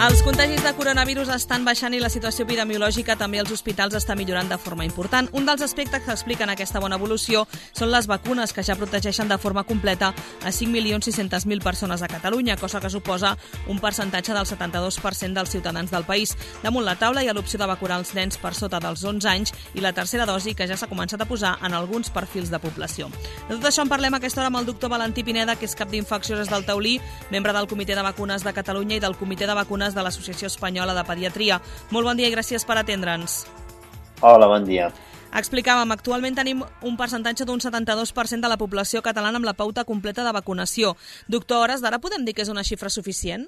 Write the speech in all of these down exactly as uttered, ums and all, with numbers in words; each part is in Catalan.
Els contagis de coronavirus estan baixant i la situació epidemiològica també als hospitals està millorant de forma important. Un dels aspectes que expliquen aquesta bona evolució són les vacunes, que ja protegeixen de forma completa a cinc milions sis-cents mil persones a Catalunya, cosa que suposa un percentatge del setanta-dos per cent dels ciutadans del país. Damunt la taula hi ha l'opció de vacunar els nens per sota dels onze anys i la tercera dosi, que ja s'ha començat a posar en alguns perfils de població. De tot això en parlem a aquesta hora amb el doctor Valentí Pineda, que és cap d'infeccions del Taulí, membre del Comitè de Vacunes de Catalunya i del Comitè de Vacunes de l'Associació Espanyola de Pediatria. Molt bon dia i gràcies per atendre'ns. Hola, bon dia. Explicàvem, actualment tenim un percentatge d'un setanta-dos per cent de la població catalana amb la pauta completa de vacunació. Doctor, a hores d'ara podem dir que és una xifra suficient?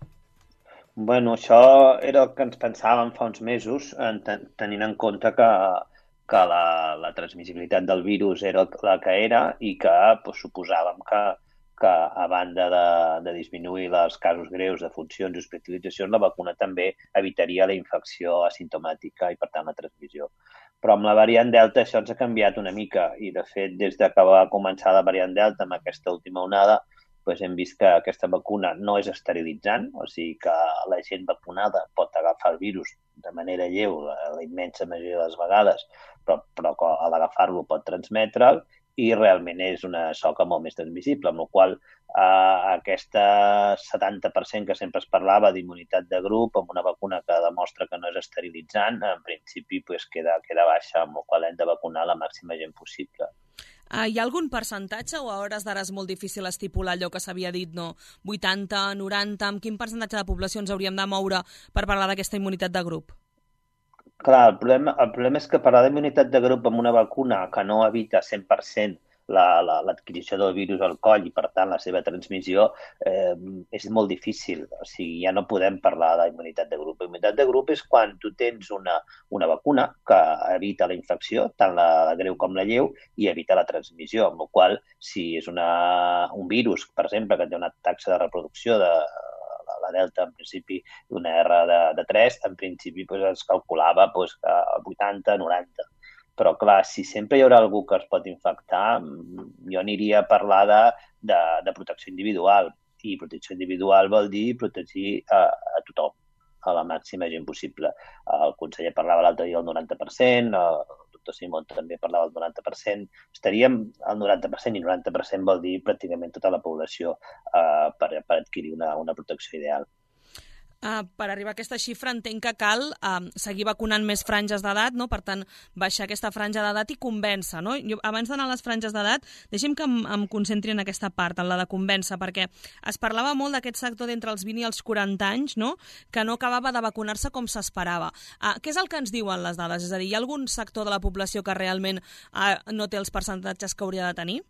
Bueno, això era el que ens pensàvem fa uns mesos, tenint en compte que, que la, la transmissibilitat del virus era la que era i que pues, suposàvem que que a banda de, de disminuir els casos greus de funcions i hospitalitzacions, la vacuna també evitaria la infecció asimptomàtica i, per tant, la transmissió. Però amb la variant Delta això ens ha canviat una mica i, de fet, des de que va començar la variant Delta amb aquesta última onada, doncs hem vist que aquesta vacuna no és esterilitzant, o sigui que la gent vacunada pot agafar el virus de manera lleu, la, la immensa majoria de les vegades, però, però a l'agafar-lo pot transmetre'l, i realment és una soca molt més transmissible, amb la qual eh, aquesta setanta per cent que sempre es parlava d'immunitat de grup, amb una vacuna que demostra que no és esterilitzant, en principi pues, queda, queda baixa, amb la qual hem de vacunar la màxima gent possible. Uh, hi ha algun percentatge o a hores d'ara és molt difícil estipular allò que s'havia dit, no? vuitanta, noranta, amb quin percentatge de població ens hauríem de moure per parlar d'aquesta immunitat de grup? Clar, el problema, el problema és que parlar d'immunitat de grup amb una vacuna que no evita cent per cent l'adquisició la, la, del virus al coll i, per tant, la seva transmissió eh, és molt difícil. O sigui, ja no podem parlar d'immunitat de grup. Immunitat de grup és quan tu tens una, una vacuna que evita la infecció, tant la, la greu com la lleu, i evita la transmissió, amb la qual si és una, un virus, per exemple, que té una taxa de reproducció de la Delta, en principi, d'una R de, de tres, en principi pues, es calculava pues, a vuitanta, noranta. Però, clar, si sempre hi haurà algú que es pot infectar, jo aniria a parlar de, de, de protecció individual. I protecció individual vol dir protegir a, a tothom, a la màxima gent possible. El conseller parlava l'altre dia del noranta per cent, el doctor Simón també parlava del noranta per cent. Estaríem al noranta per cent i noranta per cent vol dir pràcticament tota la població eh, per, per adquirir una, una protecció ideal. Uh, per arribar a aquesta xifra entenc que cal uh, seguir vacunant més franges d'edat, no? Per tant, baixar aquesta franja d'edat i convèncer. No? Jo, abans d'anar a les franges d'edat, deixi'm que em, em concentri en aquesta part, en la de convèncer, perquè es parlava molt d'aquest sector d'entre els vint i els quaranta anys, no? Que no acabava de vacunar-se com s'esperava. Uh, què és el que ens diuen les dades? És a dir, hi ha algun sector de la població que realment uh, no té els percentatges que hauria de tenir?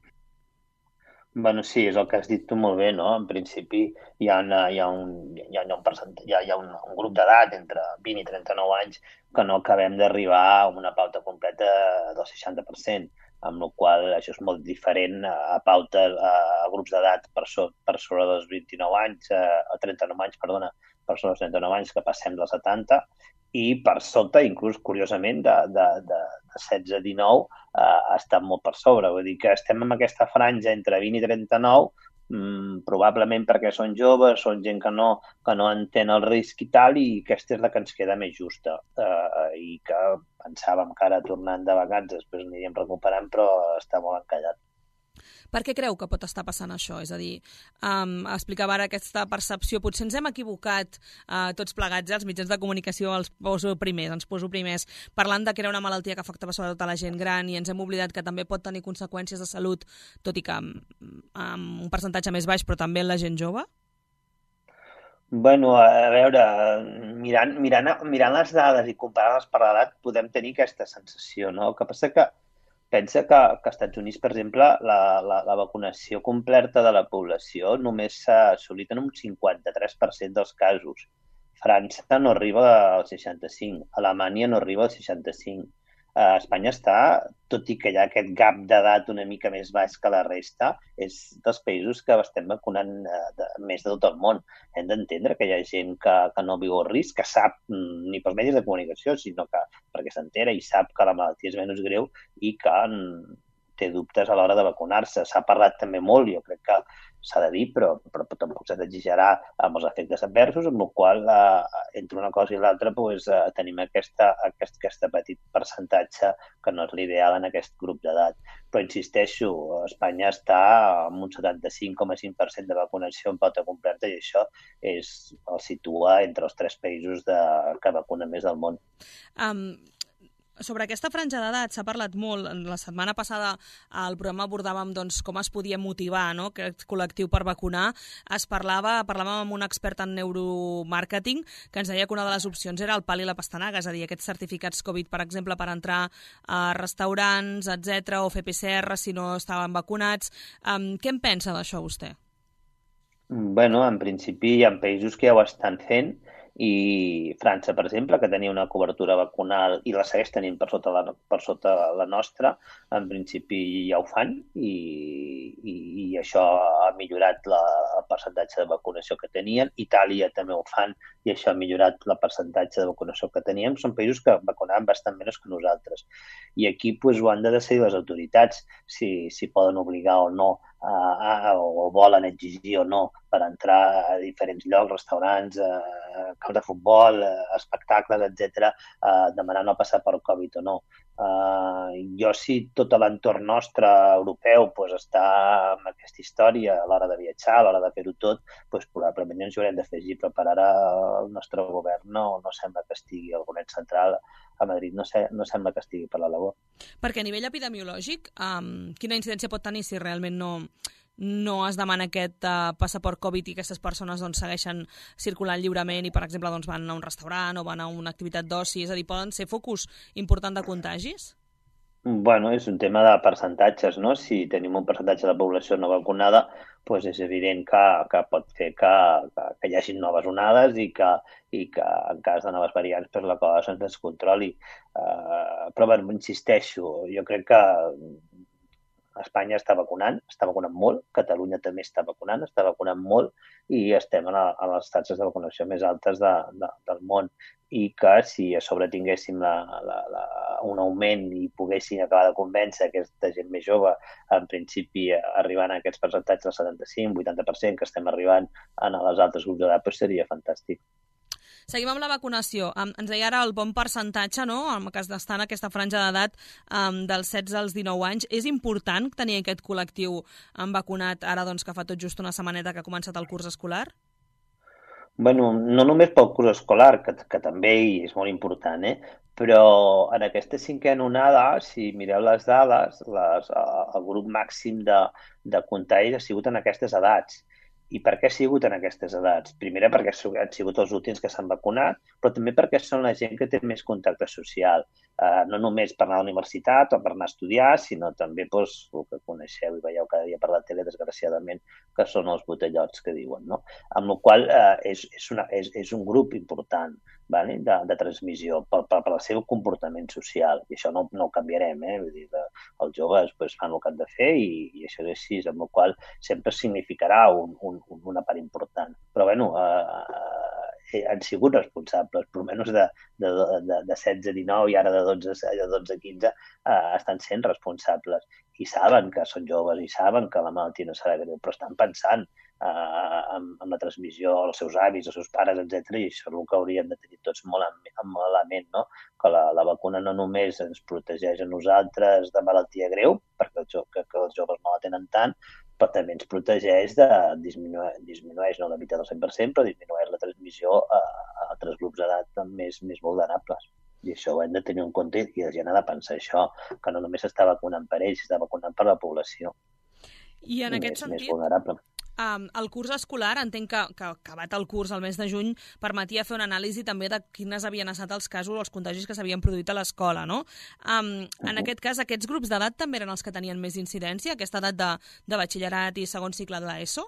Bueno, sí, és el que has dit tu molt bé, no? En principi hi ha, una, hi ha, un, hi ha, un, hi ha, hi ha un, un grup d'edat entre vint i trenta-nou anys que no acabem d'arribar a una pauta completa del seixanta per cent, amb la qual això és molt diferent a pauta a grups d'edat per, so, per sobre dels vint-i-nou anys, a trenta-nou anys, perdona, per sobre dels trenta-nou anys que passem dels setanta, i per sota, inclús curiosament, de, de, de, de setze a dinou, eh, està molt per sobre. Vull dir que estem en aquesta franja entre vint i trenta-nou, mmm, probablement perquè són joves, són gent que no, que no entén el risc i tal, i aquesta és la que ens queda més justa. Eh, I que pensàvem que ara tornant de vacances després aniríem recuperant, però està molt encallat. Per què creu que pot estar passant això? És a dir, um, explicava ara aquesta percepció, potser ens hem equivocat uh, tots plegats, eh? Els mitjans de comunicació els poso primers, ens poso primers, parlant de que era una malaltia que afectava sobretot a la gent gran i ens hem oblidat que també pot tenir conseqüències de salut, tot i que amb um, un percentatge més baix, però també en la gent jove? Bueno, a veure, mirant, mirant, mirant les dades i comparant-les per l'edat podem tenir aquesta sensació, no? El que passa que pensa que, que als Estats Units, per exemple, la, la, la vacunació completa de la població només s'ha assolit en un cinquanta-tres per cent dels casos. França no arriba al seixanta-cinc, Alemanya no arriba al seixanta-cinc. A Espanya està, tot i que hi ha aquest gap d'edat una mica més baix que la resta, és dels països que estem vacunant de, més de tot el món. Hem d'entendre que hi ha gent que, que no viu el risc, que sap, ni pels mitjans de comunicació, sinó que perquè s'entera i sap que la malaltia és menys greu i que, té dubtes a l'hora de vacunar-se. S'ha parlat també molt, jo crec que s'ha de dir, però, però tampoc s'ha d'exagerar amb els efectes adversos, amb la qual eh, entre una cosa i l'altra pues, eh, tenim aquesta, aquest, aquesta petit percentatge que no és l'ideal en aquest grup d'edat. Però insisteixo, Espanya està amb un setanta-cinc coma cinc per cent de vacunació en pauta completa i això és, el situa entre els tres països de, que vacunen més del món. Um... Sobre aquesta franja d'edat s'ha parlat molt. La setmana passada al programa abordàvem doncs, com es podia motivar, no?, aquest col·lectiu per vacunar. Es parlava, parlàvem amb un expert en neuromàrqueting que ens deia que una de les opcions era el pal i la pastanaga, és a dir, aquests certificats Covid, per exemple, per entrar a restaurants, etcètera, o fer P C R si no estaven vacunats. Um, què en pensa d'això vostè? Bueno, en principi hi ha països que ja ho estan fent, i França, per exemple, que tenia una cobertura vacunal i la segueix tenint per sota la, per sota la nostra, en principi ja ho fan i, i, i això ha millorat la, el percentatge de vacunació que tenien. Itàlia també ho fan i això ha millorat el percentatge de vacunació que teníem. Són països que vacunaven bastant menys que nosaltres. I aquí pues, ho han de decidir les autoritats, si, si poden obligar o no a, a, o volen exigir o no per entrar a diferents llocs, restaurants, eh, camps de futbol, eh, espectacles, etcètera, eh, demanant no passar per Covid o no. Eh, jo, si tot l'entorn nostre europeu pues, està amb aquesta història a l'hora de viatjar, a l'hora de fer-ho tot, pues, probablement ens ho haurem d'afegir, però per ara el nostre govern no, no sembla que estigui, el govern central a Madrid no, sé, no sembla que estigui per la labor. Perquè a nivell epidemiològic, um, quina incidència pot tenir si realment no, no es demana aquest uh, passaport Covid i aquestes persones doncs, segueixen circulant lliurement i, per exemple, doncs, van a un restaurant o van a una activitat d'oci? És a dir, poden ser focus important de contagis? Bueno, és un tema de percentatges, no? Si tenim un percentatge de població no vacunada, doncs és evident que, que pot fer que, que, que hi hagi noves onades i que, i que en cas de noves variants pues, la cosa se'ns descontroli. Uh, però, bueno, insisteixo, jo crec que Espanya està vacunant, està vacunant molt, Catalunya també està vacunant, està vacunant molt i estem a, la, a les taxes de vacunació més altes de, de, del món i que si a sobre tinguéssim la, la, la, un augment i poguéssim acabar de convèncer aquesta gent més jove, en principi arribant a aquests percentatges del setanta-cinc vuitanta per cent que estem arribant a les altres grups d'edat, doncs seria fantàstic. Seguim amb la vacunació. Um, ens deia ara el bon percentatge, no?, en el cas d'estar en aquesta franja d'edat um, dels setze als dinou anys. És important tenir aquest col·lectiu um, vacunat ara doncs, que fa tot just una setmaneta que ha començat el curs escolar? Bueno, no només pel curs escolar, que, que també és molt important, eh? Però en aquesta cinquena onada, si mireu les dades, les, el grup màxim de, de contagis ha sigut en aquestes edats. I per què ha sigut en aquestes edats? Primer, perquè han sigut els últims que s'han vacunat, però també perquè són la gent que té més contacte social. Uh, no només per anar a la universitat o per anar a estudiar, sinó també doncs, el que coneixeu i veieu cada dia per la tele, desgraciadament, que són els botellots que diuen. No? Amb la qual cosa uh, és, és, una, és, és un grup important, vale? de, de transmissió per, per, per el seu comportament social. I això no, no ho canviarem. Eh? Vull dir, que els joves pues, fan el que han de fer i, i això és així, amb la qual cosa sempre significarà un, un, una part important. Però, bueno, eh, han sigut responsables, per almenys de, de, de, de setze a dinou i ara de dotze a quinze, eh, estan sent responsables. I saben que són joves i saben que la malaltia no serà greu, però estan pensant eh, en, en la transmissió als seus avis, als seus pares, etcètera. I això és el que hauríem de tenir tots molt en, en la ment, no? Que la, la vacuna no només ens protegeix a nosaltres de malaltia greu, perquè els, que, que els joves no la tenen tant, però també ens protegeix de disminueix, disminueix no l'evita del cent per cent, però disminueix la transmissió a, a altres grups d'edat més, més vulnerables. I això ho hem de tenir en compte i la gent ha de pensar això, que no només s'està vacunant per ells, s'està vacunant per la població. I en aquest més, sentit, més vulnerable. Um, el curs escolar, entenc que, que acabat el curs al mes de juny, permetia fer una anàlisi també de quines havien estat els casos o els contagis que s'havien produït a l'escola, no? Um, en uh-huh. aquest cas, aquests grups d'edat també eren els que tenien més incidència, aquesta edat de, de batxillerat i segon cicle de l'ESO?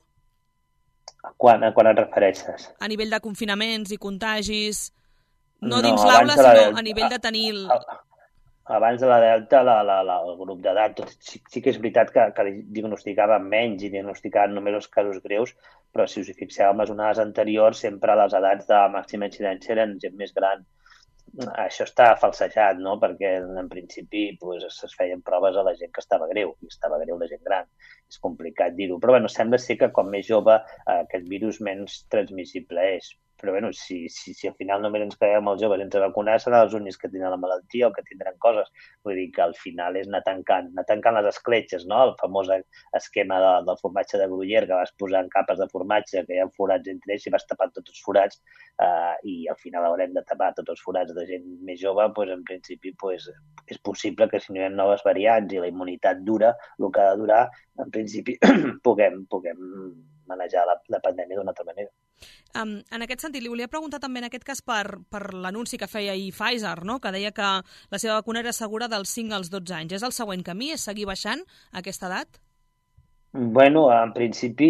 Quan, a quan et refereixes? A nivell de confinaments i contagis, no, no dins l'aula, la sinó del... a nivell de tenir... El... Abans de la Delta, la, la, la, el grup d'edat, sí, sí que és veritat que, que diagnosticaven menys i diagnosticaven només els casos greus, però si us hi fixeu en les onades anteriors, sempre les edats de màxima incidència eren gent més gran. això està falsejat, no? Perquè en principi pues, es feien proves a la gent que estava greu, i estava greu la gent gran. És complicat dir-ho, però bueno, sembla ser que com més jove eh, aquest virus menys transmissible és. Però bueno, si, si, si al final només ens quedem els joves sense vacunar, seran els únics que tindran la malaltia o que tindran coses. Vull dir que al final és anar tancant, anar tancant les escletxes, no? El famós esquema de, del formatge de Gruyère, que vas posant capes de formatge, que hi ha forats entre ells, i vas tapant tots els forats, eh, i al final haurem de tapar tots els forats de gent més jove, doncs en principi pues, és possible que si no hi ha noves variants i la immunitat dura, el que ha de durar, en principi puguem, puguem manejar la, la pandèmia d'una altra manera. Um, en aquest sentit, li volia preguntar també en aquest cas per, per l'anunci que feia ahir Pfizer, no? Que deia que la seva vacuna era segura dels cinc als dotze anys. És el següent camí? És seguir baixant aquesta edat? Bueno, en principi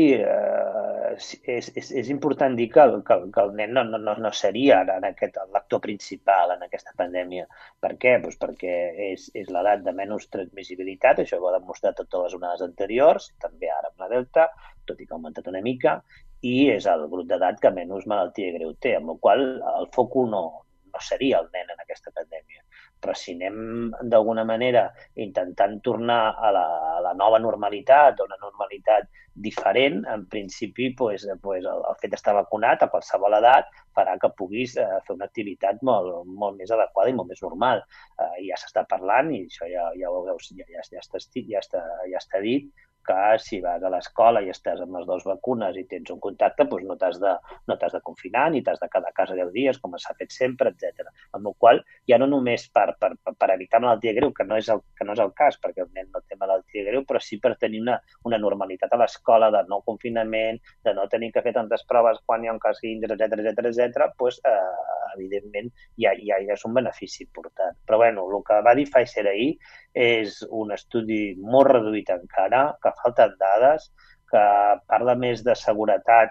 eh, és, és, és important dir que el, que, que el nen no, no, no seria en aquest, l'actor principal en aquesta pandèmia. Per què? Pues perquè és, és l'edat de menys transmissibilitat, això ho ha demostrat totes les onades anteriors, també ara amb la Delta, tot i que ha augmentat una mica, i és el grup d'edat que menys malaltia greu té, amb la qual el focus no, no seria el nen en aquesta pandèmia. Però si anem d'alguna manera intentant tornar a la, a la nova normalitat, o una normalitat diferent, en principi pues, pues, el, el fet d'estar vacunat a qualsevol edat farà que puguis eh, fer una activitat molt, molt més adequada i molt més normal. Eh, ja s'està parlant, i això ja, ja ho veus, ja, ja, ja, està, ja, està, ja està dit, que si vas a l'escola i estàs amb les dues vacunes i tens un contacte, doncs no t'has de, no t'has de confinar ni t'has de quedar a casa deu dies, com s'ha fet sempre, etcètera. Amb la qual cosa, ja no només per, per, per evitar malaltia greu, que no, és el, que no és el cas, perquè el nen no té malaltia greu, però sí per tenir una, una normalitat a l'escola de no confinament, de no tenir que fer tantes proves quan hi ha un cas quinze, etcètera, etcètera, etcètera, doncs, eh, evidentment, ja, ja, ja és un benefici important. Però bueno, el que va dir Pfizer ahir és un estudi molt reduït encara, que falten dades, que parla més de seguretat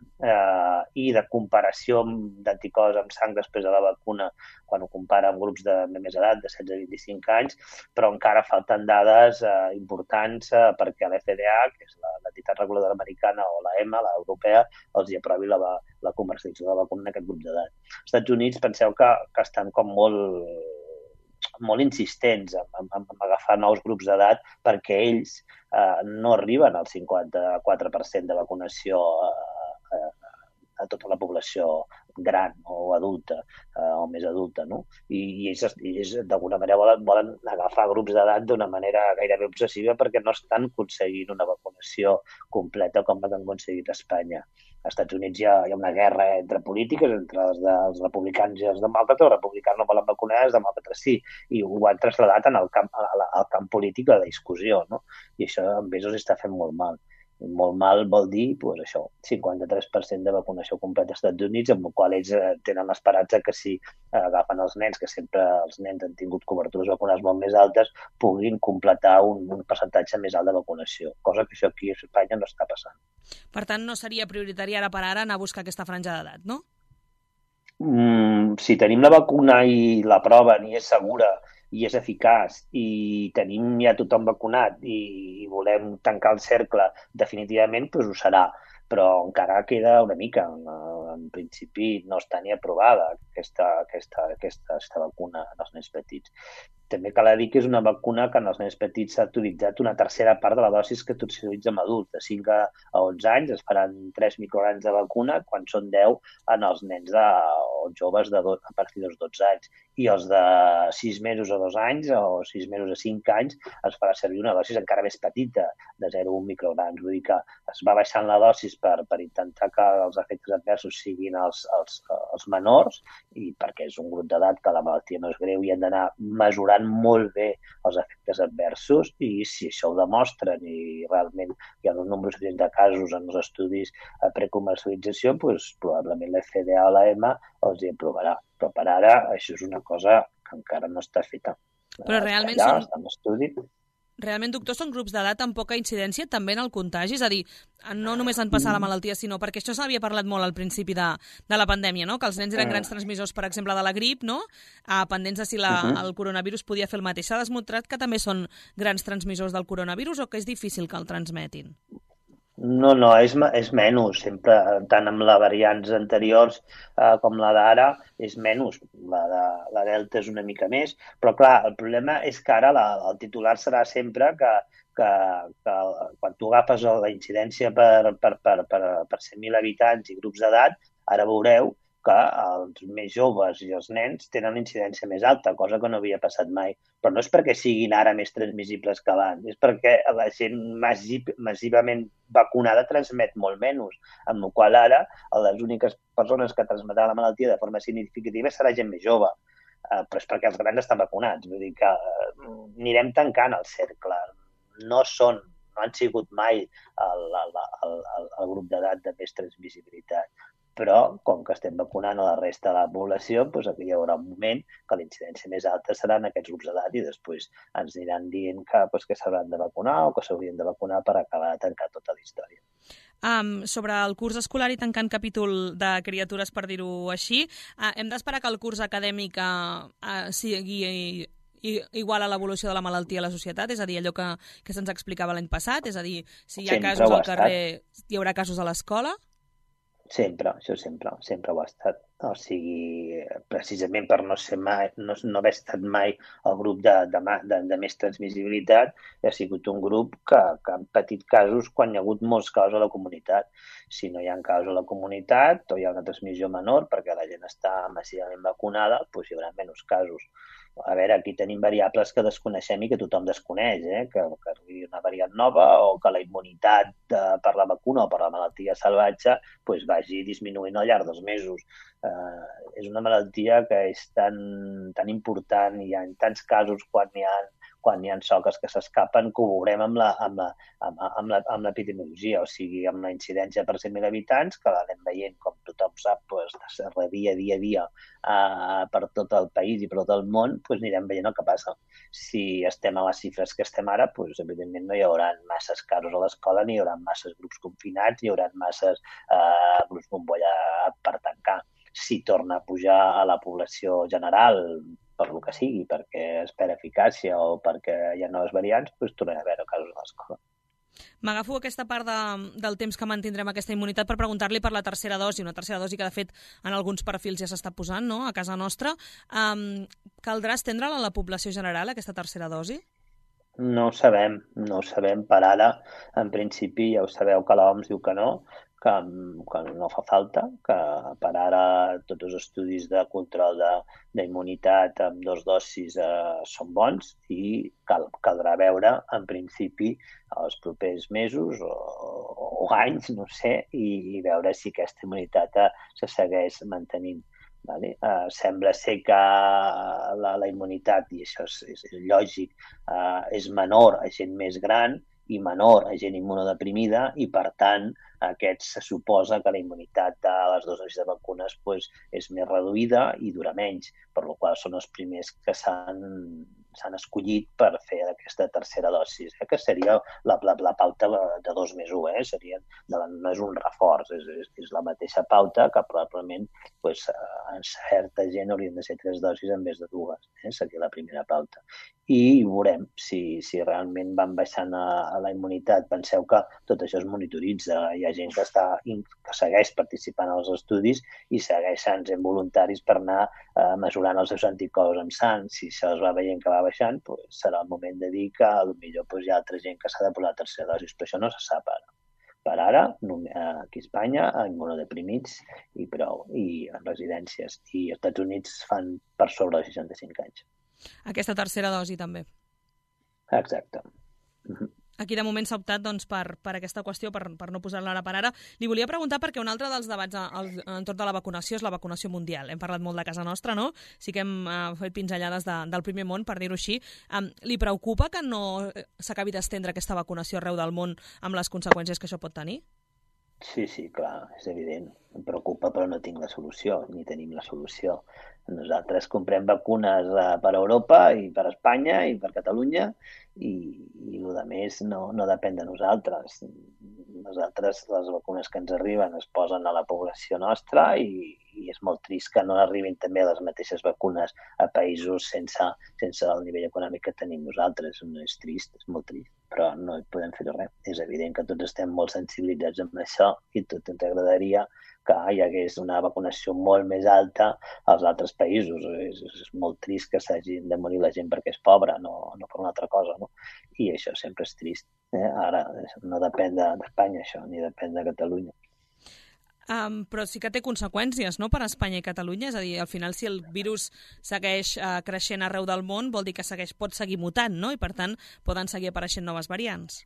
eh, i de comparació d'anticors amb sang després de la vacuna quan ho compara amb grups de, de més edat, de setze a vint-i-cinc anys, però encara falten dades eh, importants eh, perquè l'F D A, que és l'entitat reguladora americana, o la E M A, l'europea, els hi aprovi la, la comercialització de la vacuna en aquest grup d'edat. Als Estats Units penseu que, que estan com molt molt insistents en, en, en agafar nous grups d'edat perquè ells eh, no arriben al cinquanta-quatre per cent de vacunació eh, a tota la població gran o adulta eh, o més adulta, no? I, i ells, ells d'alguna manera volen, volen agafar grups d'edat d'una manera gairebé obsessiva perquè no estan aconseguint una vacunació completa com la que han aconseguit a Espanya. Als Estats Units hi ha, hi ha una guerra entre polítiques, entre els, de, els republicans i els demòcrates. Els republicans no volen vacunar, els demòcrates sí, i ho han traslladat en el camp, al camp polític de la discussió, no? I això a ells els està fent molt mal. Molt mal vol dir, doncs això, cinquanta-tres per cent de vacunació completa als Estats Units, amb el qual ells tenen l'esperança que si agafen els nens, que sempre els nens han tingut cobertures vacunals molt més altes, puguin completar un, un percentatge més alt de vacunació, cosa que això aquí a Espanya no està passant. Per tant, no seria prioritari ara per ara anar a buscar aquesta franja d'edat, no? Mm, si tenim la vacuna i la prova i és segura i és eficaç i tenim ja tothom vacunat i volem tancar el cercle definitivament, doncs ho serà. Però encara queda una mica. En principi no està ni aprovada aquesta, aquesta, aquesta, aquesta vacuna en els nens petits. També cal dir que és una vacuna que en els nens petits s'ha autoritzat una tercera part de la dosis que s'utilitza en adults. De cinc a onze anys es faran tres micrograms de vacuna, quan són deu en els nens de, o joves de do, a partir dels dotze anys. I els de sis mesos a dos anys o sis mesos a cinc anys es farà servir una dosis encara més petita, de zero coma un micrograms. Vull dir que es va baixant la dosis per, per intentar que els efectes adversos siguin els, els, els menors, i perquè és un grup d'edat que la malaltia no és greu i han d'anar mesurant molt bé els efectes adversos, i si això ho demostren i realment hi ha un nombre suficient de casos en els estudis a precomercialització, doncs probablement la F D A o la E M A els hi aprovarà. Però per ara això és una cosa que encara no està feta. Però realment allà, són... en estudi. Realment, doctor, són grups d'edat amb poca incidència també en el contagi? És a dir, no només en passar la malaltia, sinó perquè això s'havia parlat molt al principi de, de la pandèmia, no? Que els nens eren grans transmissors, per exemple, de la grip, no? Ah, pendents de si la, uh-huh. el coronavirus podia fer el mateix. S'ha demostrat que també són grans transmissors del coronavirus o que és difícil que el transmetin? No, no, és, és menys, sempre, tant amb les variants anteriors eh, com la d'ara, és menys. La, de, la Delta és una mica més, però clar, el problema és que ara la, el titular serà sempre que, que, que quan tu agafes la incidència per, per, per, per, per cent mil habitants i grups d'edat, ara veureu que els més joves i els nens tenen una incidència més alta, cosa que no havia passat mai. Però no és perquè siguin ara més transmissibles que abans, és perquè la gent massiv, massivament vacunada transmet molt menys, amb la qual ara les úniques persones que transmetran la malaltia de forma significativa serà gent més jove. Uh, però és perquè els grans estan vacunats. Vull dir que uh, anirem tancant el cercle. No són, no han sigut mai el, el, el, el, el grup d'edat de més transmissibilitat. Però, com que estem vacunant a la resta de la població, doncs aquí hi haurà un moment que la incidència més alta serà en aquests grups d'edat i després ens aniran dient que, doncs, que s'hauran de vacunar o que s'haurien de vacunar per acabar de tancar tota la història. Um, sobre el curs escolar i tancant capítol de criatures, per dir-ho així, uh, hem d'esperar que el curs acadèmic uh, uh, sigui i, igual a l'evolució de la malaltia a la societat, és a dir, allò que, que se'ns explicava l'any passat, és a dir, si hi ha Sempre casos al carrer, hi haurà casos a l'escola? Sempre, això sempre, sempre ho ha estat. O sigui, precisament per no ser mai, no, no haver estat mai el grup de, de, de, de més transmissibilitat, ha sigut un grup que, que han patit casos quan hi ha hagut molts casos a la comunitat. Si no hi ha casos a la comunitat o hi ha una transmissió menor perquè la gent està massivament vacunada, doncs hi haurà menys casos. A veure, aquí tenim variables que desconeixem i que tothom desconeix, eh? que, que arribi una variant nova o que la immunitat de, per la vacuna o per la malaltia salvatge pues, vagi disminuint al llarg dels mesos. Eh, és una malaltia que és tan, tan important i hi ha tants casos quan hi ha quan hi ha soques que s'escapen, que ho veurem amb la, amb la, amb, amb la, amb l'epidemiologia, o sigui, amb la incidència per cent mil habitants, que l'anem veient, com tothom sap, pues, dia, dia a dia uh, per tot el país i per tot el món, pues, anirem veient el que passa. Si estem a les xifres que estem ara, pues, evidentment no hi haurà masses casos a l'escola, ni hi haurà masses grups confinats, ni hi haurà masses uh, grups bombolla per tancar. Si torna a pujar a la població general, per lo que sigui, perquè es perd eficàcia o perquè hi ha noves variants, doncs tornarem a veure casos a l'escola. M'agafo aquesta part de, del temps que mantindrem aquesta immunitat per preguntar-li per la tercera dosi, una tercera dosi que de fet en alguns perfils ja s'està posant, no?, a casa nostra. Um, caldrà estendre-la a la població general, aquesta tercera dosi? No ho sabem, no ho sabem. Per ara, en principi, ja ho sabeu que l'O M S diu que no, que, que no fa falta, que per ara tots els estudis de control d'immunitat amb dos dosis eh, són bons i cal, caldrà veure, en principi, els propers mesos o, o anys, no sé, i, i veure si aquesta immunitat eh, se segueix mantenint. Vale? Uh, sembla ser que la, la immunitat, i això és, és, és lògic, uh, és menor a gent més gran i menor a gent immunodeprimida i, per tant, aquests se suposa que la immunitat de les dues dosis de vacunes pues, és més reduïda i dura menys, per la qual són els primers que s'han s'han escollit per fer aquesta tercera dosi, eh? que seria la, la, la pauta de dos més un, eh? seria, no és un reforç, és, és, és la mateixa pauta que probablement pues, en certa gent haurien de ser tres dosis en vez de dues, eh? seria la primera pauta. I veurem si, si realment van baixant a, a la immunitat. Penseu que tot això es monitoritza, hi ha gent que, està, que segueix participant als estudis i segueixen sent voluntaris per anar eh, mesurant els seus anticors amb sang. Si se'ls va veient que va baixant, pues, serà el moment de dir que potser pues, hi ha altra gent que s'ha de posar la tercera dosi, però això no se sap ara. Per ara, aquí a Espanya, immunodeprimits i prou, i en residències. I als Estats Units fan per sobre de seixanta-cinc anys. Aquesta tercera dosi, també. Exacte. Uh-huh. Aquí de moment s'ha optat doncs, per, per aquesta qüestió, per, per no posar-la ara per ara. Li volia preguntar perquè un altre dels debats al, entorn de la vacunació és la vacunació mundial. Hem parlat molt de casa nostra, no? Sí que hem uh, fet pinzellades de, del primer món, per dir-ho així. Um, li preocupa que no s'acabi d'estendre aquesta vacunació arreu del món amb les conseqüències que això pot tenir? Sí, sí, clar, és evident. Em preocupa, però no tinc la solució, ni tenim la solució. Nosaltres comprem vacunes eh, per Europa i per Espanya i per Catalunya i, i el més no, no depèn de nosaltres. Nosaltres, les vacunes que ens arriben es posen a la població nostra i, i és molt trist que no arribin també les mateixes vacunes a països sense, sense el nivell econòmic que tenim nosaltres. És trist, és molt trist. però no hi podem fer res. És evident que tots estem molt sensibilitzats amb això i tot ens agradaria que hi hagués una vacunació molt més alta als altres països. És, és molt trist que s'hagin de morir la gent perquè és pobra, no, no per una altra cosa, no? I això sempre és trist. Eh? Ara no depèn d'Espanya, això, ni depèn de Catalunya. Um, però sí que té conseqüències, no?, per a Espanya i Catalunya. És a dir, al final, si el virus segueix uh, creixent arreu del món, vol dir que segueix, pot seguir mutant, no?, i per tant poden seguir apareixent noves variants.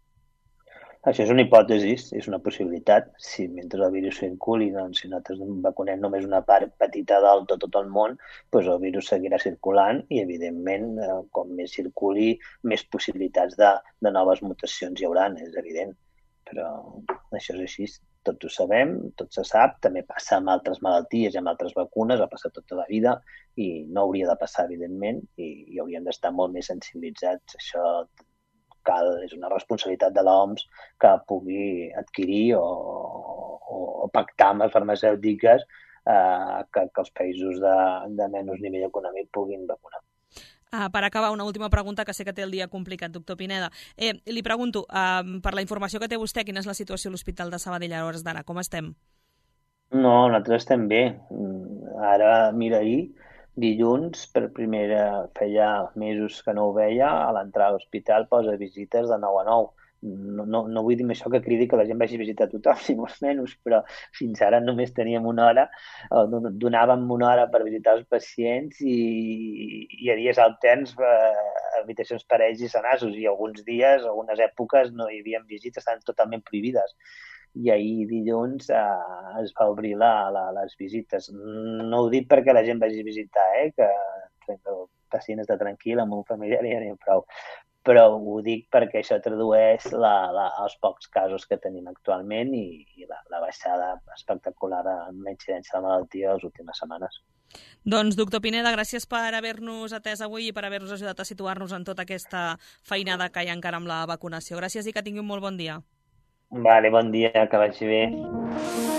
Això és una hipòtesi, és una possibilitat. Si mentre el virus circuli, doncs, si nosaltres vacunem només una part petita del tot, tot el món, doncs el virus seguirà circulant i, evidentment, eh, com més circuli, més possibilitats de, de noves mutacions hi haurà, és evident. Però això és així, tots ho sabem, tot se sap, també passa amb altres malalties i amb altres vacunes, ha passat tota la vida i no hauria de passar, evidentment, i, i hauríem d'estar molt més sensibilitzats. Això cal, és una responsabilitat de l'O M S que pugui adquirir o, o, o pactar amb les farmacèutiques eh, que, que els països de, de menys nivell econòmic puguin vacunar. Uh, per acabar, una última pregunta, que sé que té el dia complicat, doctor Pineda. Eh, li pregunto, uh, per la informació que té vostè, quina és la situació a l'Hospital de Sabadell a hores d'ara? Com estem? No, nosaltres estem bé. Ara, mira, ahir, dilluns, per primera, feia mesos que no ho veia, a l'entrada a l'hospital posa visites de nou a nou. No, no, no vull dir amb això que cridi que la gent vagi a visitar tothom, ni molt menys, però fins ara només teníem una hora, donàvem una hora per visitar els pacients i, i a dies alterns eh, habitacions per ells i senassos, i alguns dies, algunes èpoques, no hi havia visites, estaven totalment prohibides. I ahir dilluns eh, es va obrir la, la, les visites. No ho dic perquè la gent vagi a visitar, eh, que el pacient està tranquil, amb un familiar i ja n'hi ha prou. Però ho dic perquè això tradueix la, la, els pocs casos que tenim actualment i, i la, la baixada espectacular en la incidència de la malaltia les últimes setmanes. Doncs, doctor Pineda, gràcies per haver-nos atès avui i per haver-nos ajudat a situar-nos en tota aquesta feinada que hi ha encara amb la vacunació. Gràcies i que tingui un molt bon dia. Vale, bon dia, que vagi bé.